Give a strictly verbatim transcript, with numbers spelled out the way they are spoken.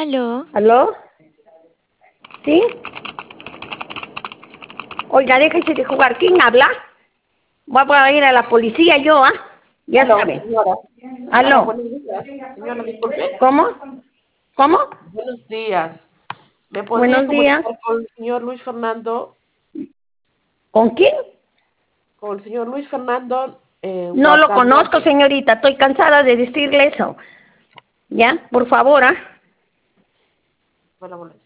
¿Aló? ¿Aló? ¿Sí? Oiga, déjese de jugar. ¿Quién habla? Voy a ir a la policía yo, ¿ah? Ya Aló, sabe. señora. Aló, ¿Aló? buenos días. Señora, disculpe. ¿Cómo? ¿Cómo? Buenos días. ¿Me podría Buenos días. comunicar con el señor Luis Fernando? ¿Con quién? Con el señor Luis Fernando eh, No lo conozco, Guacanate. señorita. Estoy cansada de decirle eso. ¿Ya? Por favor, ¿ah? Bueno, bueno.